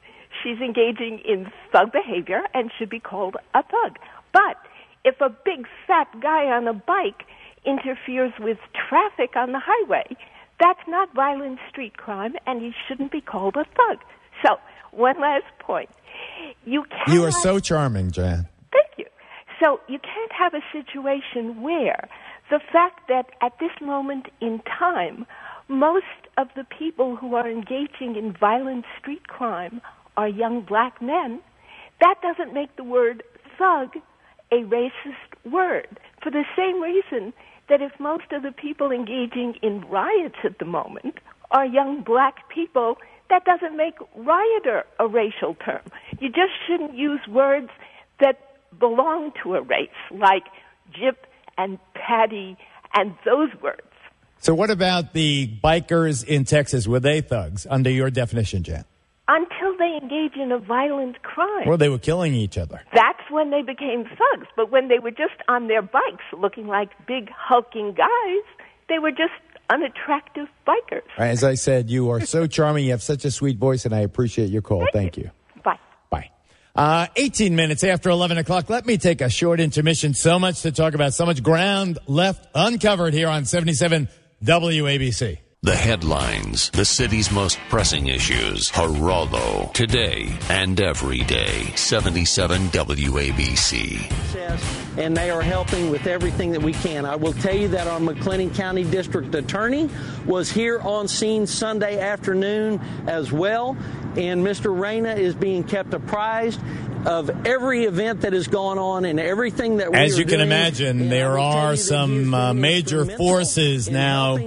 she's engaging in thug behavior and should be called a thug. But if a big fat guy on a bike interferes with traffic on the highway, that's not violent street crime, and he shouldn't be called a thug. So, one last point. You are so charming, Jan. Thank you. So, you can't have a situation where the fact that at this moment in time, most of the people who are engaging in violent street crime are young black men, that doesn't make the word thug a racist word. For the same reason that if most of the people engaging in riots at the moment are young black people, that doesn't make rioter a racial term. You just shouldn't use words that belong to a race, like gyp and paddy and those words. So what about the bikers in Texas? Were they thugs under your definition, Jan? Until they engage in a violent crime. Or they were killing each other. That's when they became thugs. But when they were just on their bikes looking like big hulking guys, they were just unattractive bikers. As I said, you are so charming. You have such a sweet voice, and I appreciate your call. Thank you. Bye. Bye. 18 minutes after 11 o'clock. Let me take a short intermission. So much to talk about. So much ground left uncovered here on 77 WABC. The headlines, the city's most pressing issues. Geraldo, today and every day. 77 WABC. And they are helping with everything that we can. I will tell you that our McLennan County District Attorney was here on scene Sunday afternoon as well. And Mr. Reyna is being kept apprised of every event that has gone on and everything that we As are you can doing. imagine, there are some major forces now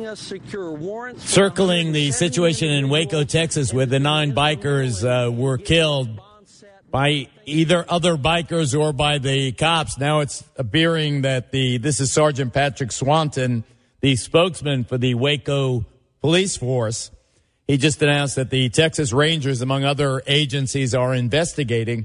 circling the situation in Waco, Texas, where the 9 bikers were killed by either other bikers or by the cops. Now it's appearing that this is Sergeant Patrick Swanton, the spokesman for the Waco police force. He just announced that the Texas Rangers, among other agencies, are investigating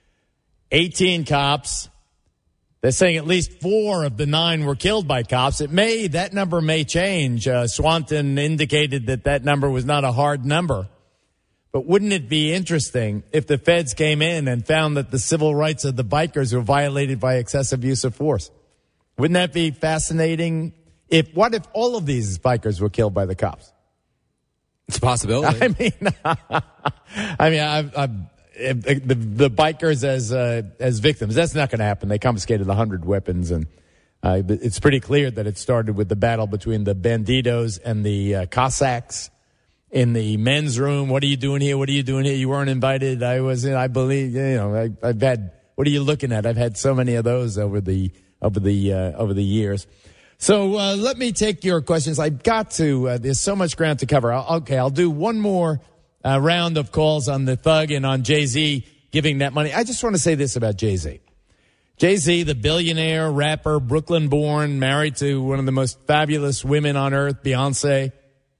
18 cops. They're saying at least 4 of the 9 were killed by cops. That number may change. Swanton indicated that number was not a hard number. But wouldn't it be interesting if the feds came in and found that the civil rights of the bikers were violated by excessive use of force? Wouldn't that be fascinating? What if all of these bikers were killed by the cops? It's a possibility. The bikers as victims, that's not going to happen. They confiscated 100 weapons, and it's pretty clear that it started with the battle between the Bandidos and the Cossacks in the men's room. What are you doing here? What are you doing here? You weren't invited. I believe, I've had, what are you looking at? I've had so many of those over the years. So let me take your questions. I've got to. There's so much ground to cover. I'll do one more round of calls on the thug and on Jay-Z giving that money. I just want to say this about Jay-Z. Jay-Z, the billionaire rapper, Brooklyn-born, married to one of the most fabulous women on earth, Beyonce.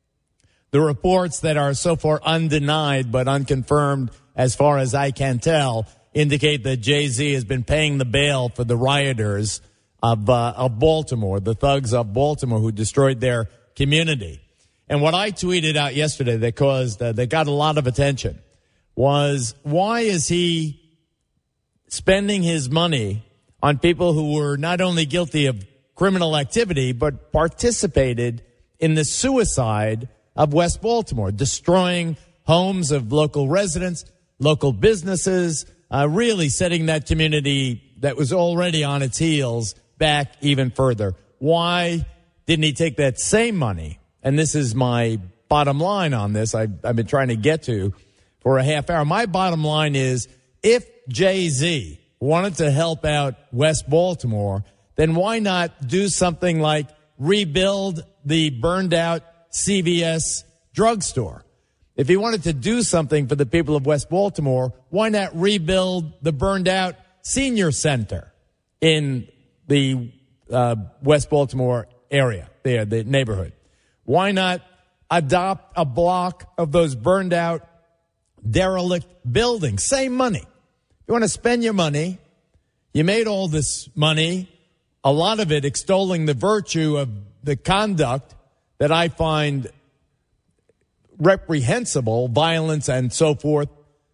The reports that are so far undenied but unconfirmed, as far as I can tell, indicate that Jay-Z has been paying the bail for the rioters of Baltimore, the thugs of Baltimore who destroyed their community. And what I tweeted out yesterday that got a lot of attention was, why is he spending his money on people who were not only guilty of criminal activity, but participated in the suicide of West Baltimore, destroying homes of local residents, local businesses, really setting that community that was already on its heels back even further? Why didn't he take that same money? And this is my bottom line on this. I've been trying to get to for a half hour. My bottom line is, if Jay-Z wanted to help out West Baltimore, then why not do something like rebuild the burned out CVS drugstore? If he wanted to do something for the people of West Baltimore, why not rebuild the burned out senior center in the West Baltimore area, there, the neighborhood? Why not adopt a block of those burned out derelict buildings? Same money. You want to spend your money. You made all this money, a lot of it extolling the virtue of the conduct that I find reprehensible, violence and so forth,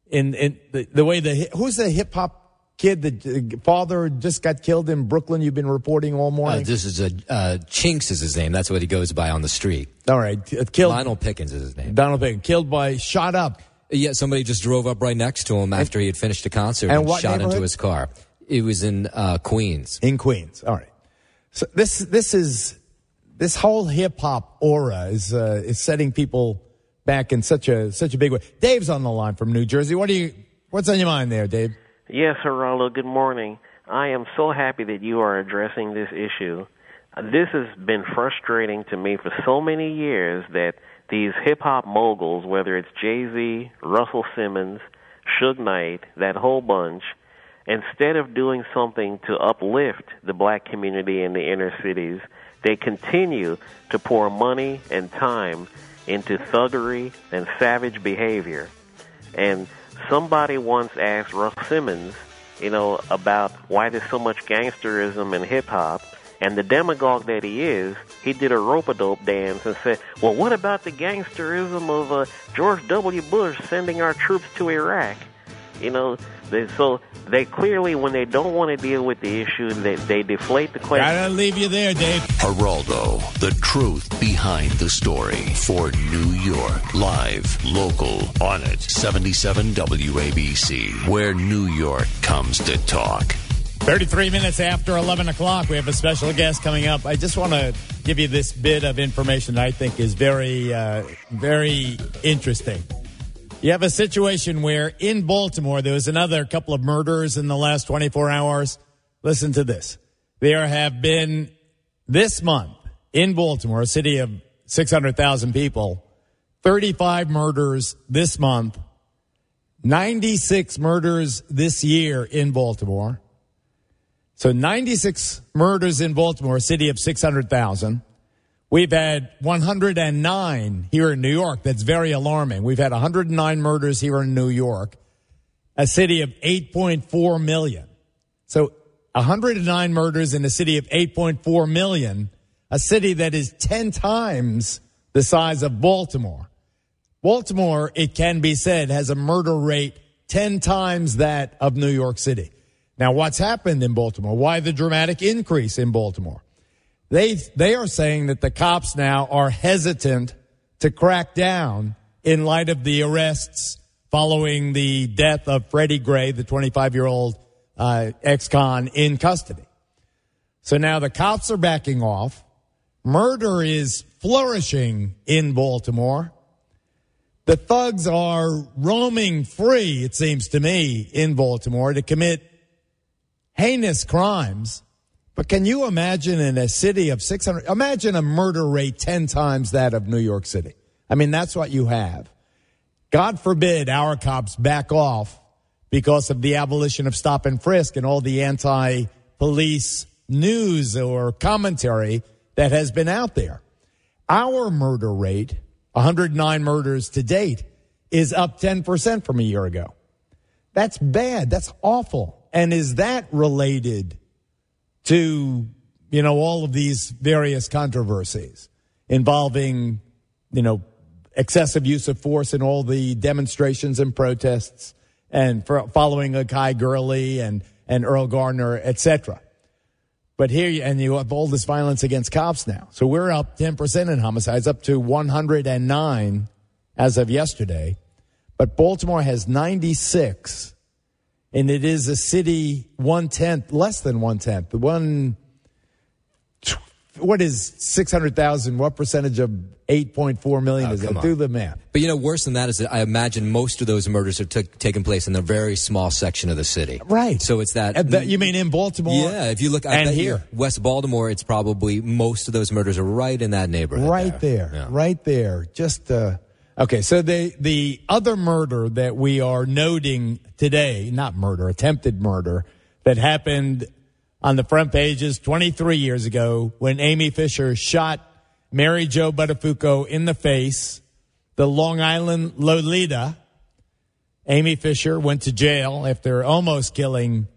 in the way who's the hip hop kid? The father just got killed in Brooklyn. You've been reporting all morning. This is Chinks is his name. That's what he goes by on the street. All right, killed. Donald Pickens is his name. Donald Pickens shot up. Yeah, somebody just drove up right next to him after he had finished a concert and shot into his car. It was in Queens. In Queens. All right. So this whole hip hop aura is setting people back in such a big way. Dave's on the line from New Jersey. What's on your mind there, Dave? Yes, Geraldo, good morning. I am so happy that you are addressing this issue. This has been frustrating to me for so many years that these hip-hop moguls, whether it's Jay-Z, Russell Simmons, Suge Knight, that whole bunch, instead of doing something to uplift the black community in the inner cities, they continue to pour money and time into thuggery and savage behavior. And somebody once asked Russ Simmons, about why there's so much gangsterism in hip-hop, and the demagogue that he is, he did a rope-a-dope dance and said, well, what about the gangsterism of George W. Bush sending our troops to Iraq? So they clearly, when they don't want to deal with the issue, they deflate the question. Gotta leave you there, Dave. Geraldo, the truth behind the story. For New York, live, local, on it. 77 WABC, where New York comes to talk. 33 minutes after 11 o'clock, we have a special guest coming up. I just want to give you this bit of information that I think is very, very interesting. You have a situation where in Baltimore, there was another couple of murders in the last 24 hours. Listen to this. There have been this month in Baltimore, a city of 600,000 people, 35 murders this month, 96 murders this year in Baltimore. So 96 murders in Baltimore, a city of 600,000. We've had 109 here in New York. That's very alarming. We've had 109 murders here in New York, a city of 8.4 million. So 109 murders in a city of 8.4 million, a city that is 10 times the size of Baltimore. Baltimore, it can be said, has a murder rate 10 times that of New York City. Now, what's happened in Baltimore? Why the dramatic increase in Baltimore? They are saying that the cops now are hesitant to crack down in light of the arrests following the death of Freddie Gray, the 25-year-old ex-con, in custody. So now the cops are backing off. Murder is flourishing in Baltimore. The thugs are roaming free, it seems to me, in Baltimore to commit heinous crimes. But can you imagine in a city of 600, imagine a murder rate 10 times that of New York City. I mean, that's what you have. God forbid our cops back off because of the abolition of stop and frisk and all the anti-police news or commentary that has been out there. Our murder rate, 109 murders to date, is up 10% from a year ago. That's bad. That's awful. And is that related to, all of these various controversies involving, excessive use of force in all the demonstrations and protests and following Akai Gurley and Earl Gardner, etc. But here, you have all this violence against cops now. So we're up 10% in homicides, up to 109 as of yesterday. But Baltimore has 96. And it is a city less than 1/10. What is 600,000? What percentage of 8.4 million is that? Do the math. But worse than that is that I imagine most of those murders have taken place in a very small section of the city. Right. So it's that. You mean in Baltimore? Yeah. If you look and here, West Baltimore, it's probably most of those murders are right in that neighborhood. Right there. Yeah. Right there. Just. Okay, so the other murder that we are noting today, not murder, attempted murder, that happened on the front pages 23 years ago when Amy Fisher shot Mary Jo Buttafuoco in the face, the Long Island Lolita. Amy Fisher went to jail after almost killing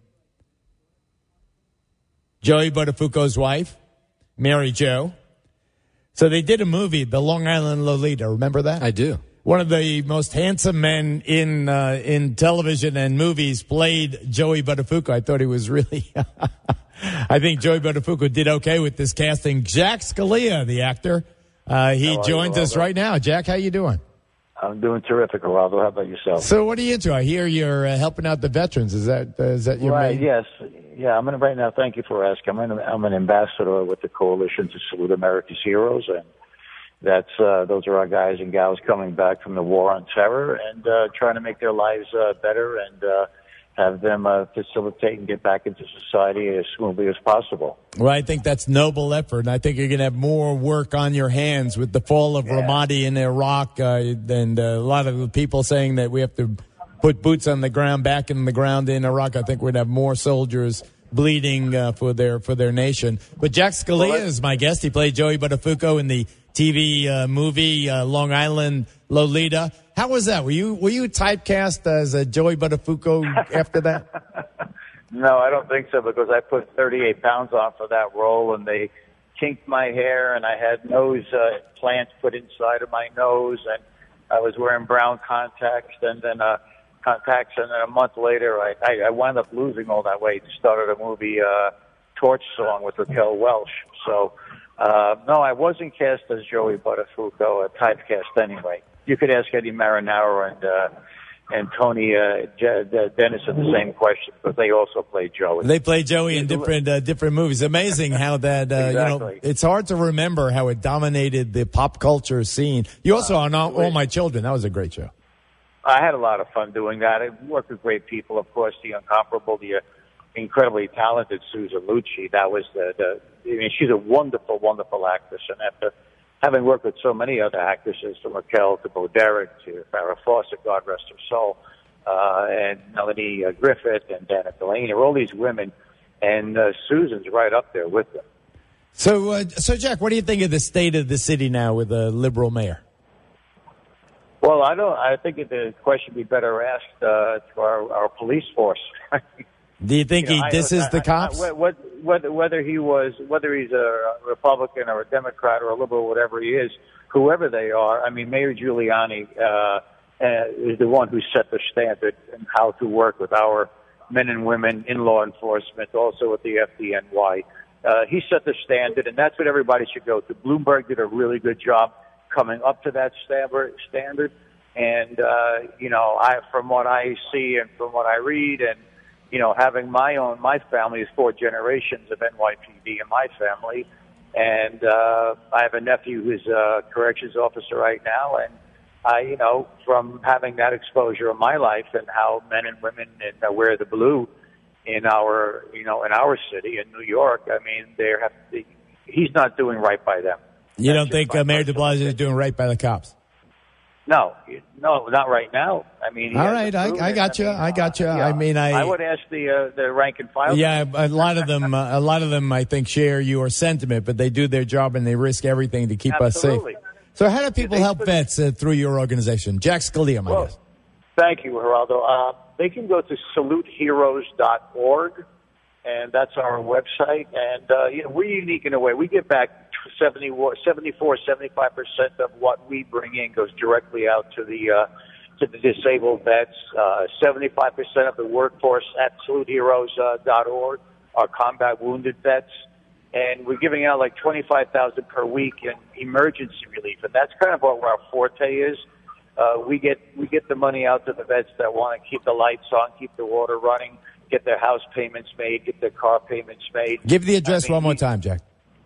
Joey Buttafuoco's wife, Mary Jo. So they did a movie, The Long Island Lolita. Remember that? I do. one of the most handsome men in television and movies, played Joey Buttafuoco. I thought he was really. I think Joey Buttafuoco did okay with this casting. Jack Scalia, the actor, he joins us right now. Jack, how you doing? I'm doing terrific, Geraldo. How about yourself? So, what are you into? I hear you're helping out the veterans. Is that your right? main? Yes. Yeah, I'm in right now. Thank you for asking. I'm an ambassador with the Coalition to Salute America's Heroes, and that's those are our guys and gals coming back from the war on terror and trying to make their lives better and have them facilitate and get back into society as smoothly as possible. Well, I think that's noble effort, and I think you're going to have more work on your hands with the fall of Ramadi in Iraq and a lot of the people saying that we have to put boots on the ground, back in the ground in Iraq. I think we'd have more soldiers bleeding for their nation. But Jack Scalia is my guest. He played Joey Buttafuoco in the TV movie Long Island Lolita. How was that? Were you typecast as a Joey Buttafuoco after that? No, I don't think so, because I put 38 pounds on for that role, and they kinked my hair, and I had nose implants put inside of my nose, and I was wearing brown contacts, and then a month later, I wound up losing all that weight and started a movie, Torch Song, with Raquel Welch. So, no, I wasn't cast as Joey Buttafuoco, typecast anyway. You could ask Eddie Marinaro and Tony Dennis the same question, because they also played Joey. They played Joey in different movies. Amazing how that exactly. It's hard to remember how it dominated the pop culture scene. You also on All My Children. That was a great show. I had a lot of fun doing that. I worked with great people, of course, the incomparable, the incredibly talented Susan Lucci. That was she's a wonderful, wonderful actress, and after having worked with so many other actresses, from Raquel to Bo Derek to Farrah Fawcett, God rest her soul, and Melanie Griffith and Dana Delaney, all these women, and Susan's right up there with them. So Jack, what do you think of the state of the city now with a liberal mayor? Well, I think the question would be better asked to our police force. Do you think he disses the cops? Whether he's a Republican or a Democrat or a liberal, whatever he is, whoever they are. I mean, Mayor Giuliani is the one who set the standard in how to work with our men and women in law enforcement, also with the FDNY. He set the standard, and that's what everybody should go to. Bloomberg did a really good job coming up to that standard. And, from what I see and from what I read, and, having my family is 4 generations of NYPD in my family. And, I have a nephew who's a corrections officer right now. And from having that exposure in my life and how men and women wear the blue in our city in New York, I mean, he's not doing right by them. You don't think Mayor de Blasio is doing right by the cops? No, not right now. I mean, all right, I got you. Yeah. I mean, I would ask the rank and file. Yeah, a lot of them, I think, share your sentiment, but they do their job and they risk everything to keep us safe. So, how do people help vets through your organization? Jack Scalia, my guest. Thank you, Geraldo. They can go to saluteheroes.org, and that's our website. And we're unique in a way. We give back 74, 75% of what we bring in goes directly out to the disabled vets. 75% of the workforce at saluteheroes.org are combat wounded vets, and we're giving out like $25,000 per week in emergency relief, and that's kind of what our forte is. We get the money out to the vets that want to keep the lights on, keep the water running, get their house payments made, get their car payments made. Give the address one more time, Jack.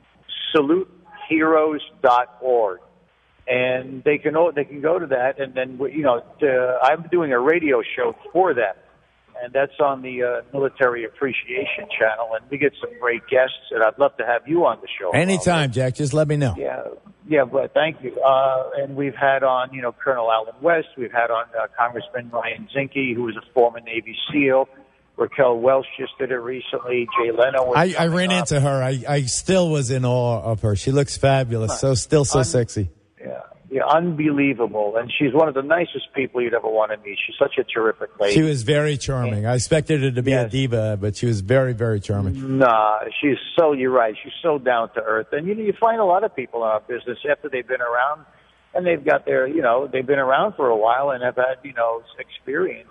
saluteheroes.org, and they can go to that, and then I'm doing a radio show for them, and that's on the Military Appreciation Channel, and we get some great guests, and I'd love to have you on the show. Anytime, Jack. Just let me know. Yeah, but thank you. And we've had on, Colonel Alan West. We've had on Congressman Ryan Zinke, who was a former Navy SEAL. Raquel Welch just did it recently. Jay Leno. I ran into her. I still was in awe of her. She looks fabulous. So sexy. Yeah, unbelievable. And she's one of the nicest people you'd ever want to meet. She's such a terrific lady. She was very charming. I expected her to be a diva, but she was very, very charming. Nah, you're right. She's so down to earth. And you find a lot of people in our business after they've been around and they've got their, they've been around for a while and have had, experience.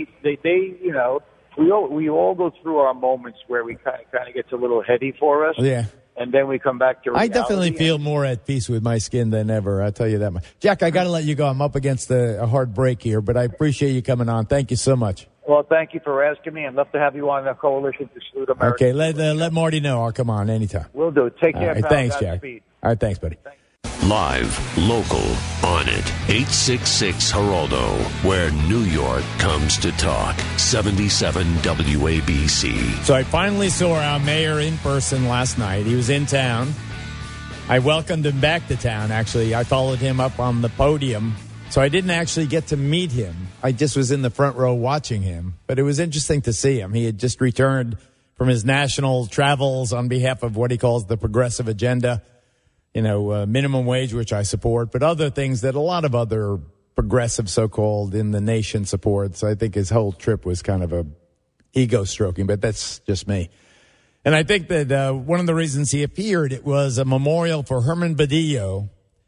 We all go through our moments where we kind of gets a little heady for us. Yeah. And then we come back to reality. I definitely feel more at peace with my skin than ever. I'll tell you that much. Jack, I got to let you go. I'm up against a hard break here, but I appreciate you coming on. Thank you so much. Well, thank you for asking me. I'd love to have you on the Coalition to Salute America. Okay, let Marty know. I'll come on anytime. Will do. Take care. All right, thanks, Jack. All right, thanks, buddy. Live, local, on it. 866 Geraldo, where New York comes to talk. 77 WABC. So I finally saw our mayor in person last night. He was in town. I welcomed him back to town, actually. I followed him up on the podium. So I didn't actually get to meet him. I just was in the front row watching him. But it was interesting to see him. He had just returned from his national travels on behalf of what he calls the progressive agenda. Minimum wage, which I support, but other things that a lot of other progressive so-called in the nation support. So I think his whole trip was kind of a ego stroking, but that's just me. And I think that one of the reasons he appeared, it was a memorial for Herman Badillo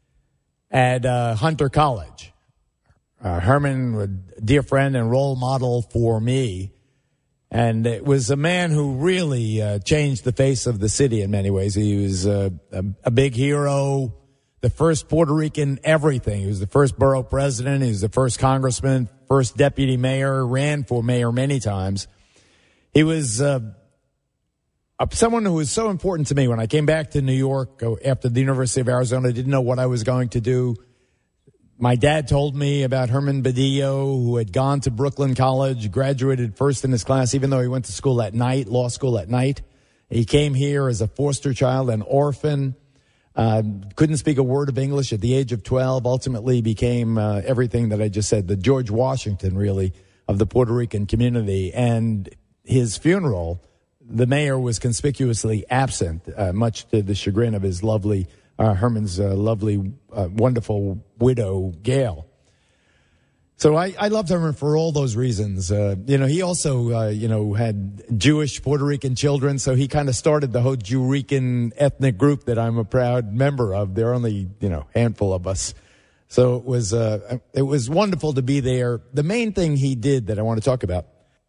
at Hunter College. Herman, a dear friend and role model for me. And it was a man who really changed the face of the city in many ways. He was a big hero, the first Puerto Rican everything. He was the first borough president. He was the first congressman, first deputy mayor, ran for mayor many times. He was someone who was so important to me. When I came back to New York after the University of Arizona, I didn't know what I was going to do. My dad told me about Herman Badillo, who had gone to Brooklyn College, graduated first in his class, even though he went to school at night, law school at night. He came here as a foster child, an orphan, couldn't speak a word of English at the age of 12, ultimately became everything that I just said, the George Washington, really, of the Puerto Rican community. And his funeral, the mayor was conspicuously absent, much to the chagrin of his Herman's lovely, wonderful widow, Gail. So I loved Herman for all those reasons. He also, had Jewish Puerto Rican children, so he kind of started the whole Jew Rican ethnic group that I'm a proud member of. There are only, handful of us. So it was wonderful to be there. The main thing he did that I want to talk about,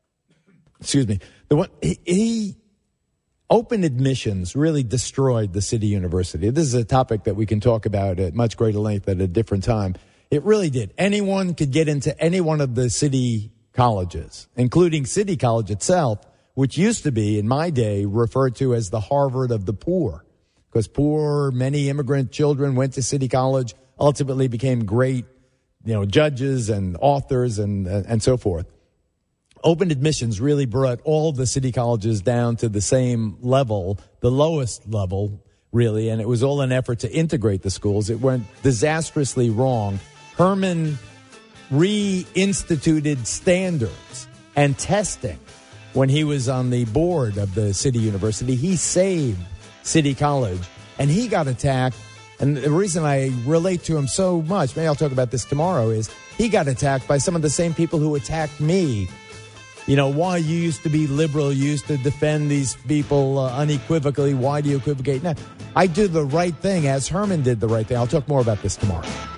he open admissions really destroyed the City University. This is a topic that we can talk about at much greater length at a different time. It really did. Anyone could get into any one of the city colleges, including City College itself, which used to be, in my day, referred to as the Harvard of the poor, because many immigrant children went to City College, ultimately became great, judges and authors and so forth. Open admissions really brought all the city colleges down to the same level, the lowest level, really, and it was all an effort to integrate the schools. It went disastrously wrong. Herman reinstituted standards and testing when he was on the board of the City University. He saved City College, and he got attacked. And the reason I relate to him so much, maybe I'll talk about this tomorrow, is he got attacked by some of the same people who attacked me. Why you used to be liberal, you used to defend these people unequivocally. Why do you equivocate now? I do the right thing as Herman did the right thing. I'll talk more about this tomorrow.